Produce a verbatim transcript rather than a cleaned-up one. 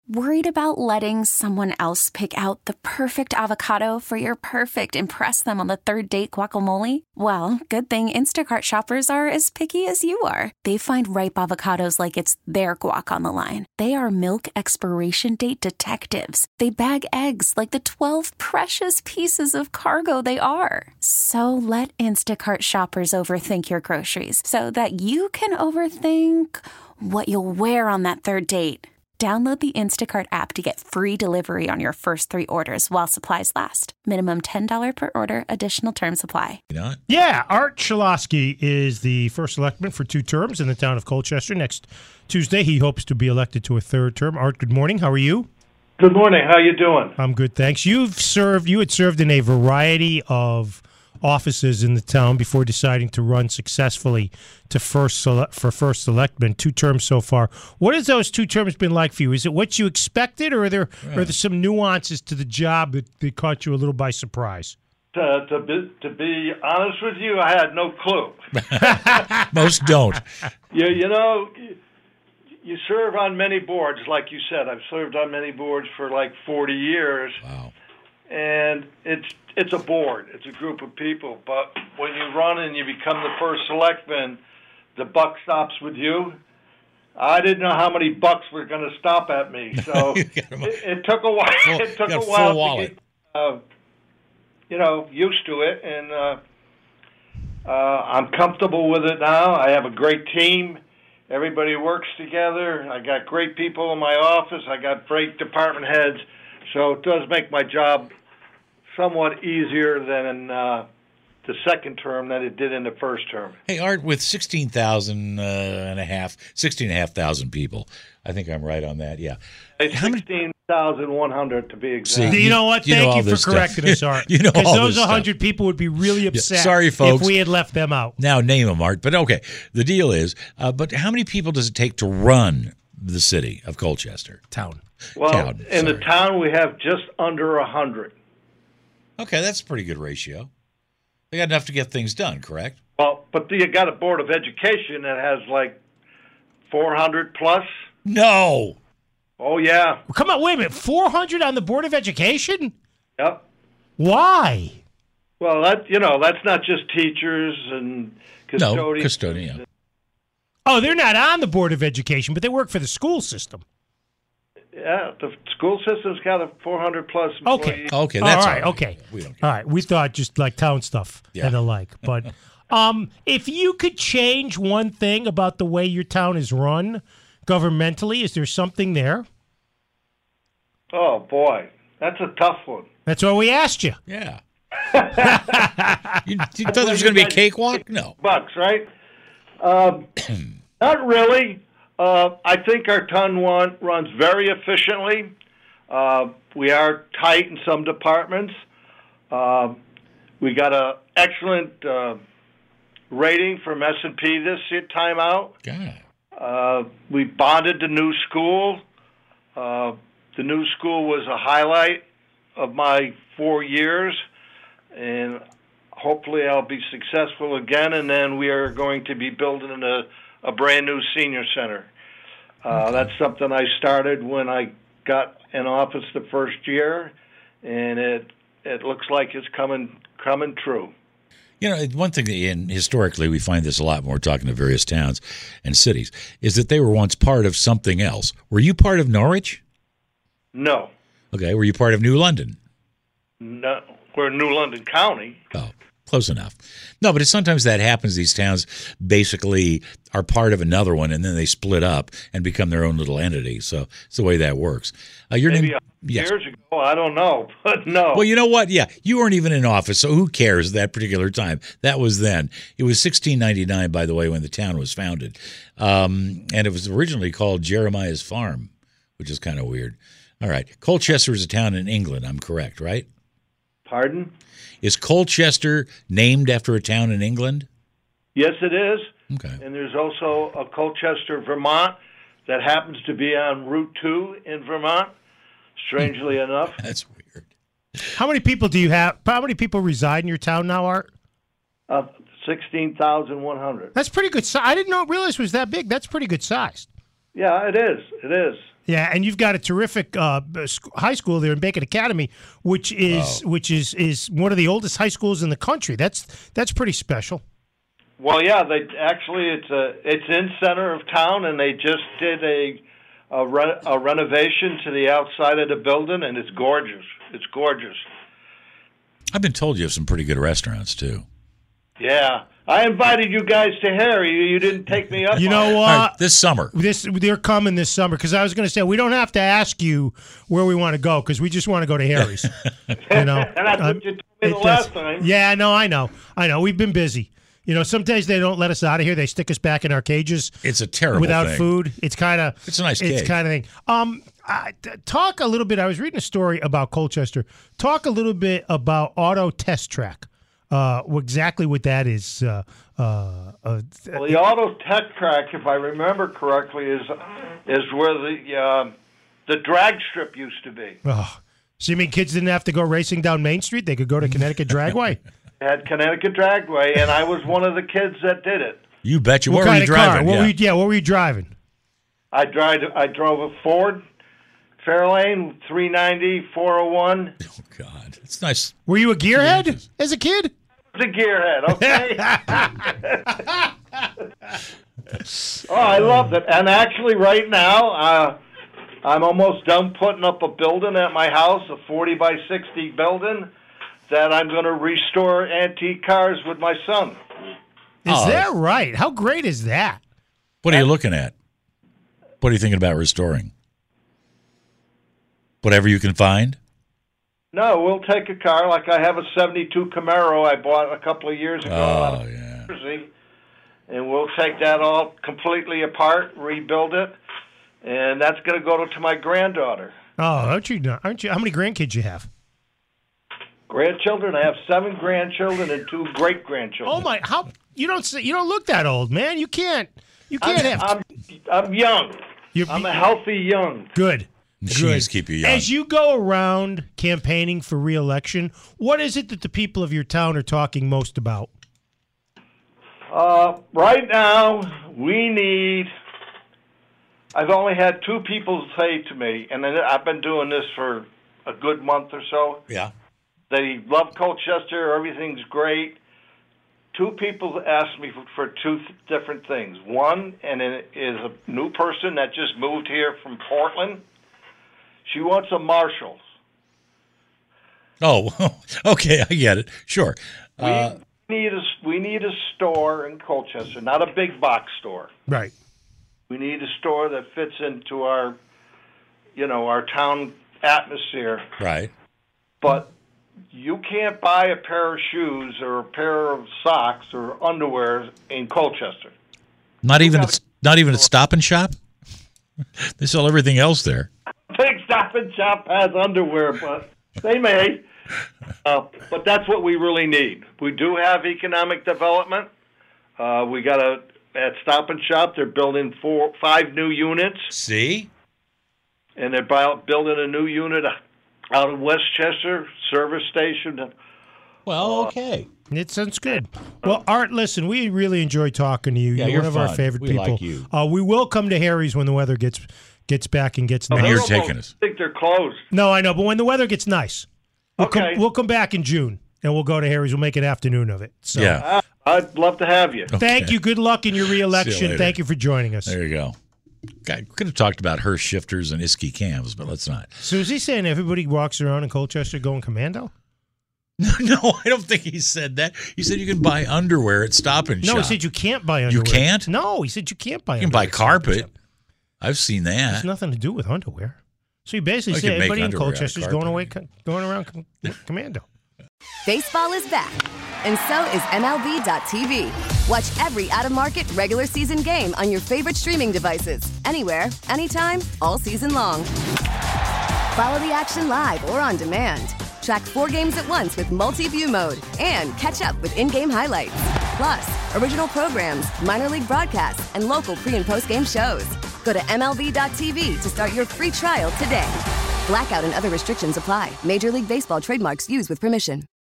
Worried about letting someone else pick out the perfect avocado for your perfect impress them on the third date guacamole? Well, good thing Instacart shoppers are as picky as you are. They find ripe avocados like it's their guac on the line. They are milk expiration date detectives. They bag eggs like the twelve precious pieces of cargo they are. So let Instacart shoppers overthink your groceries so that you can overthink what you'll wear on that third date. Download the Instacart app to get free delivery on your first three orders while supplies last. Minimum ten dollars per order. Additional terms apply. Not? Yeah, Art Schilosky is the first selectman for two terms in the town of Colchester. Next Tuesday, he hopes to be elected to a third term. Art, good morning. How are you? Good morning. How you doing? I'm good, thanks. You've served, you had served in a variety of offices in the town before deciding to run successfully to first sele- for first selectman. Two terms so far. What has those two terms been like for you? Is it what you expected, or are there Right. are there some nuances to the job that, that caught you a little by surprise? To, to, be, to be honest with you, I had no clue. Most don't. you, you know, you serve on many boards, like you said. I've served on many boards for like forty years. Wow. And it's it's a board. It's a group of people. But when you run and you become the first selectman, the buck stops with you. I didn't know how many bucks were going to stop at me, so You it, got 'em. it took a while. Full- it took got a a full while to wallet. get, uh, you know, used to it, and uh, uh, I'm comfortable with it now. I have a great team. Everybody works together. I got great people in my office. I got great department heads, so it does make my job somewhat easier than in uh, the second term than it did in the first term. Hey, Art, with sixteen thousand uh, and a half, sixteen and a half thousand people, I think I'm right on that. Yeah. It's How many- sixteen thousand one hundred to be See, exact. You know what? you know Thank all you for this stuff. correcting us, Art. You know Because all those this stuff. one hundred people would be really upset sorry, folks. if we had left them out. Now name them, Art. But okay, the deal is, uh, but how many people does it take to run the city of Colchester? Town. Well, Town, in the sorry. town we have just under one hundred. Okay, that's a pretty good ratio. They got enough to get things done, correct? Well, but you got a board of education that has like four hundred plus. No. Oh yeah, Well, come on, wait a minute. four hundred on the Board of Education? yep. Why? Well, that you know that's not just teachers and No, custodians. custodian. Oh, they're not on the Board of Education, but they work for the school system. Yeah, the school system's got a four hundred plus Okay. employees. Okay, that's all right. all right. Okay. We don't care. All right. We thought just like town stuff Yeah. and the like. But um, if you could change one thing about the way your town is run governmentally, is there something there? Oh boy, that's a tough one. That's why we asked you. Yeah. you, you thought there was going to be a cakewalk? No. Bucks, right? Um, not really. Uh, I think our ton one runs very efficiently. Uh, we are tight in some departments. Uh, we got an excellent uh, rating from S and P this year, time out. God. Uh, we bonded the new school. Uh, the new school was a highlight of my four years, and hopefully I'll be successful again, and then we are going to be building a, a brand new senior center. Uh, that's something I started when I got in office the first year, and it it looks like it's coming coming true. You know, one thing, that, and historically we find this a lot when we're talking to various towns and cities, is that they were once part of something else. Were you part of Norwich? No, Okay. Were you part of New London? no, we're in New London County. Oh, close enough. No, but it's, sometimes that happens. These towns basically are part of another one, and then they split up and become their own little entity. So it's the way that works. Uh, your Maybe name, a yes. years ago, I don't know, but no. Well, you know what? Yeah, you weren't even in office, so who cares that particular time? That was then. It was sixteen ninety-nine, by the way, when the town was founded. Um, and it was originally called Jeremiah's Farm, which is kind of weird. All right. Colchester is a town in England, I'm correct, right? Pardon? Is Colchester named after a town in England? Yes, it is. Okay. And there's also a Colchester, Vermont, that happens to be on Route two in Vermont, strangely enough. That's weird. How many people do you have? How many people reside in your town now, Art? Uh, sixteen thousand one hundred. That's pretty good size. I didn't know realize it was that big. That's pretty good size. Yeah, it is. It is. Yeah, and you've got a terrific uh, sc- high school there in Bacon Academy, which is Oh. which is, is one of the oldest high schools in the country. That's that's pretty special. Well, yeah, they actually it's a it's in center of town, and they just did a a, re- a renovation to the outside of the building, and it's gorgeous. It's gorgeous. I've been told you have some pretty good restaurants too. Yeah, I invited you guys to Harry. You, you didn't take me up. You on know it. what? All right, this summer. This they're coming this summer because I was going to say we don't have to ask you where we want to go because we just want to go to Harry's. You know, And that's what Um, you told me the it- last that's- time. Yeah, no, I know, I know. We've been busy. You know, sometimes they don't let us out of here. They stick us back in our cages It's a terrible without thing. food. It's kind of It's a nice It's gig. kind of thing. Um, I, t- talk a little bit. I was reading a story about Colchester. Talk a little bit about Auto Test Track. Uh, what- exactly what that is. Uh, uh, uh, Well, the Auto Tech Track, if I remember correctly, is is where the uh, the drag strip used to be. oh. So you mean kids didn't have to go racing down Main Street? They could go to Connecticut Dragway. It had Connecticut Dragway, and I was one of the kids that did it. You betcha. What What, were kind you of car? driving? What Yeah. were you, yeah, what were you driving? I drive. I drove a Ford Fairlane three ninety four oh one. Oh God, it's nice. Were you a gearhead as a kid? The gearhead, okay. Oh, I loved it. And actually, right now, uh, I'm almost done putting up a building at my house, a forty by sixty building that I'm going to restore antique cars with my son. Is Oh. that right? How great is that? What are you looking at? What are you thinking about restoring? Whatever you can find. No, we'll take a car. Like I have a seventy-two Camaro I bought a couple of years ago out Oh of yeah. Jersey, and we'll take that all completely apart, rebuild it, and that's going to go to my granddaughter. Oh, aren't you? not- Aren't you? How many grandkids you have? Grandchildren. I have seven grandchildren and two great grandchildren. Oh my! How you don't say, you don't look that old, man. You can't. You can't I'm, have. I'm, I'm young. You're- I'm a healthy young. Good. Machines Good. keep you young. As you go around campaigning for re-election, what is it that the people of your town are talking most about? Uh, right now, we need. I've only had two people say to me, and then I've been doing this for a good month or so. yeah. They love Colchester. Everything's great. Two people asked me for, for two th- different things. One, and it is a new person that just moved here from Portland. She wants a Marshalls. Oh, okay. I get it. Sure. Uh, we need a we need a store in Colchester, not a big box store. Right. We need a store that fits into our, you know, our town atmosphere. right. But you can't buy a pair of shoes or a pair of socks or underwear in Colchester. Not even. gotta- At, not even at Stop and Shop. They sell everything else there. Big Stop and Shop has underwear, but they may. Uh, but that's what we really need. We do have economic development. Uh, we got a at Stop and Shop. They're building four, five new units, See. and they're bu- building a new unit out of Westchester service station. Well, okay. It sounds good. Well, Art, listen, we really enjoy talking to you. Yeah, you're, you're one of our fun. favorite We people. like you. Uh, we will come to Harry's when the weather gets gets back and gets And nice. you're I don't know. taking us. I think they're closed. No, I know, but when the weather gets nice, we'll Okay. come, we'll come back in June and we'll go to Harry's. We'll make an afternoon of it. So, Yeah. Uh, I'd love to have you. thank Okay. you. Good luck in your See you reelection. later. Thank you for joining us. There you go. God, we could have talked about Hurst shifters and Iski cams, but let's not. So is he saying everybody walks around in Colchester going commando? No, I don't think he said that. He said you can buy underwear at Stop and No, Shop. he said you can't buy underwear. can't? No, he said you can't buy you can underwear. buy at Stop and carpet. Shop. I've seen It has that. nothing to do with underwear. So you basically Well, you say could make everybody in underwear out of Colchester is carpet. going away, co- going around com- commando. Baseball is back, and so is M L B dot T V. Watch every out-of-market regular season game on your favorite streaming devices, anywhere, anytime, all season long. Follow the action live or on demand. Track four games at once with multi-view mode and catch up with in-game highlights. Plus, original programs, minor league broadcasts, and local pre- and post-game shows. Go to M L B dot T V to start your free trial today. Blackout and other restrictions apply. Major League Baseball trademarks used with permission.